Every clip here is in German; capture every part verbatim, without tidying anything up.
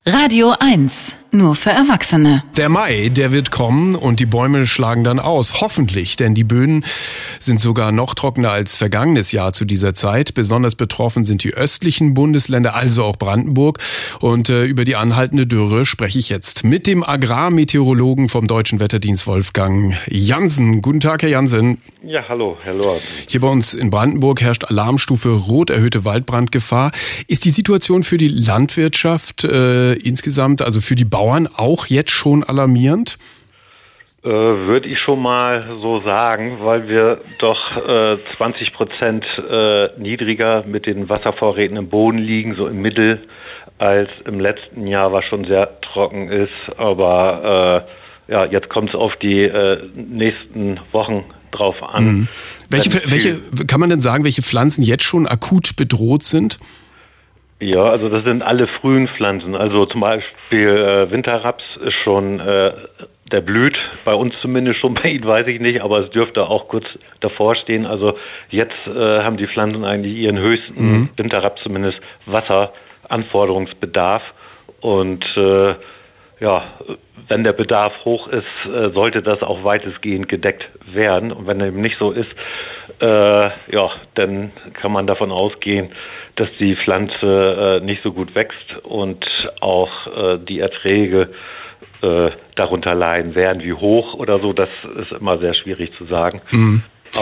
Radio eins, nur für Erwachsene. Der Mai, der wird kommen und die Bäume schlagen dann aus. Hoffentlich, denn die Böden sind sogar noch trockener als vergangenes Jahr zu dieser Zeit. Besonders betroffen sind die östlichen Bundesländer, also auch Brandenburg. Und äh, über die anhaltende Dürre spreche ich jetzt mit dem Agrarmeteorologen vom Deutschen Wetterdienst, Wolfgang Jansen. Guten Tag, Herr Jansen. Ja, hallo, Herr Lord. Hier bei uns in Brandenburg herrscht Alarmstufe Rot, erhöhte Waldbrandgefahr. Ist die Situation für die Landwirtschaft äh, insgesamt, also für die Bauern, auch jetzt schon alarmierend? Äh, würde ich schon mal so sagen, weil wir doch äh, zwanzig Prozent äh, niedriger mit den Wasservorräten im Boden liegen, so im Mittel, als im letzten Jahr, was schon sehr trocken ist. Aber äh, ja, jetzt kommt es auf die äh, nächsten Wochen drauf an. Mhm. Welche, welche, kann man denn sagen, welche Pflanzen jetzt schon akut bedroht sind? Ja, also das sind alle frühen Pflanzen. Also zum Beispiel äh, Winterraps ist schon, äh, der blüht, bei uns zumindest schon, bei Ihnen weiß ich nicht, aber es dürfte auch kurz davor stehen. Also jetzt äh, haben die Pflanzen eigentlich ihren höchsten, mhm. Winterraps zumindest, Wasseranforderungsbedarf. Und äh, ja, wenn der Bedarf hoch ist, äh, sollte das auch weitestgehend gedeckt werden. Und wenn er eben nicht so ist, äh, ja, dann kann man davon ausgehen, dass die Pflanze äh, nicht so gut wächst und auch äh, die Erträge äh, darunter leiden werden. Wie hoch oder so, das ist immer sehr schwierig zu sagen. Mhm.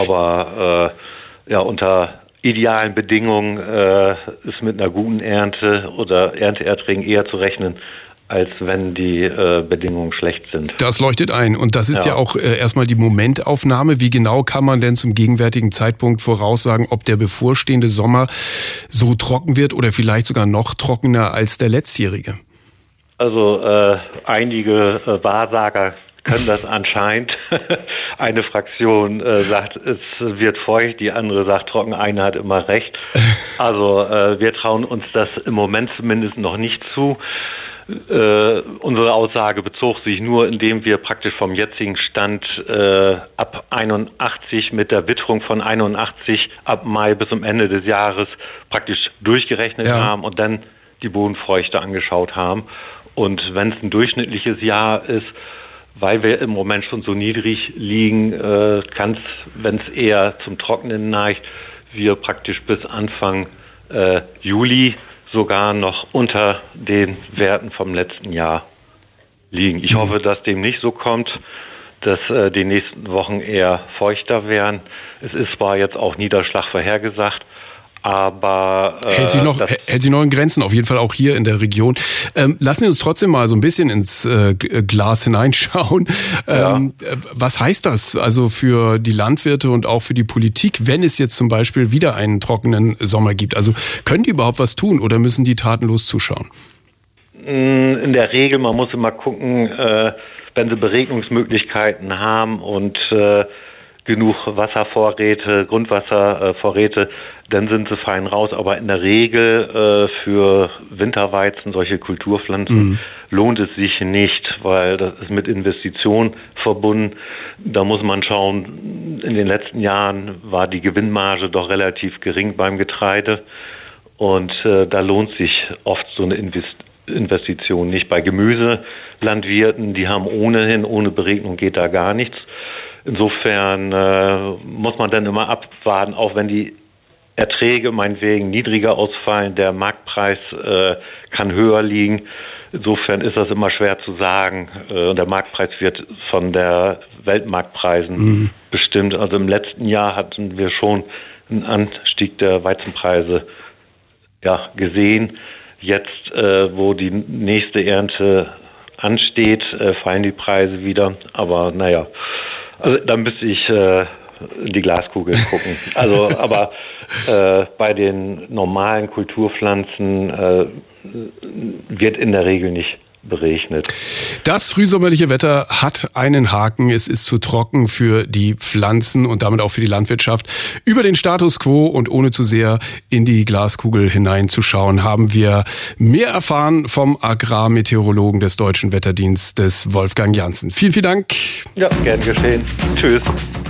Aber äh, ja, unter idealen Bedingungen äh, ist mit einer guten Ernte oder Ernteerträgen eher zu rechnen, als wenn die äh, Bedingungen schlecht sind. Das leuchtet ein. Und das ist ja, ja auch äh, erstmal die Momentaufnahme. Wie genau kann man denn zum gegenwärtigen Zeitpunkt voraussagen, ob der bevorstehende Sommer so trocken wird oder vielleicht sogar noch trockener als der letztjährige? Also äh, einige äh, Wahrsager können das anscheinend. Eine Fraktion äh, sagt, es wird feucht, die andere sagt trocken, eine hat immer recht. Also äh, wir trauen uns das im Moment zumindest noch nicht zu. Äh, unsere Aussage bezog sich nur, indem wir praktisch vom jetzigen Stand äh, ab einundachtzig mit der Witterung von einundachtzig ab Mai bis zum Ende des Jahres praktisch durchgerechnet ja. haben und dann die Bodenfeuchte angeschaut haben. Und wenn es ein durchschnittliches Jahr ist, weil wir im Moment schon so niedrig liegen, äh, kann es, wenn es eher zum Trocknen neigt, wir praktisch bis Anfang äh, Juli sogar noch unter den Werten vom letzten Jahr liegen. Ich mhm. hoffe, dass dem nicht so kommt, dass äh, die nächsten Wochen eher feuchter werden. Es ist zwar jetzt auch Niederschlag vorhergesagt, aber äh, hält sich noch hält sich noch in Grenzen, auf jeden Fall auch hier in der Region. Ähm, lassen Sie uns trotzdem mal so ein bisschen ins äh, Glas hineinschauen. Ähm, ja. Was heißt das also für die Landwirte und auch für die Politik, wenn es jetzt zum Beispiel wieder einen trockenen Sommer gibt? Also können die überhaupt was tun oder müssen die tatenlos zuschauen? In der Regel, man muss immer gucken, äh, wenn sie Beregnungsmöglichkeiten haben und äh, genug Wasservorräte, Grundwasservorräte, dann sind sie fein raus. Aber in der Regel äh, für Winterweizen, solche Kulturpflanzen, mhm. lohnt es sich nicht, weil das ist mit Investitionen verbunden. Da muss man schauen, in den letzten Jahren war die Gewinnmarge doch relativ gering beim Getreide. Und äh, da lohnt sich oft so eine Investition. Investition nicht. Bei Gemüselandwirten, die haben ohnehin, ohne Beregnung geht da gar nichts. Insofern äh, muss man dann immer abwarten, auch wenn die Erträge meinetwegen niedriger ausfallen, der Marktpreis äh, kann höher liegen. Insofern ist das immer schwer zu sagen. Äh, der Marktpreis wird von der Weltmarktpreisen mhm. bestimmt. Also im letzten Jahr hatten wir schon einen Anstieg der Weizenpreise ja, gesehen. Jetzt, äh, wo die nächste Ernte ansteht, äh, fallen die Preise wieder. Aber naja, also da müsste ich äh, in die Glaskugel gucken. Also, aber äh, bei den normalen Kulturpflanzen äh, wird in der Regel nicht berechnet. Das frühsommerliche Wetter hat einen Haken. Es ist zu trocken für die Pflanzen und damit auch für die Landwirtschaft. Über den Status quo und ohne zu sehr in die Glaskugel hineinzuschauen, haben wir mehr erfahren vom Agrarmeteorologen des Deutschen Wetterdienstes, Wolfgang Jansen. Vielen, vielen Dank. Ja, gern geschehen. Tschüss.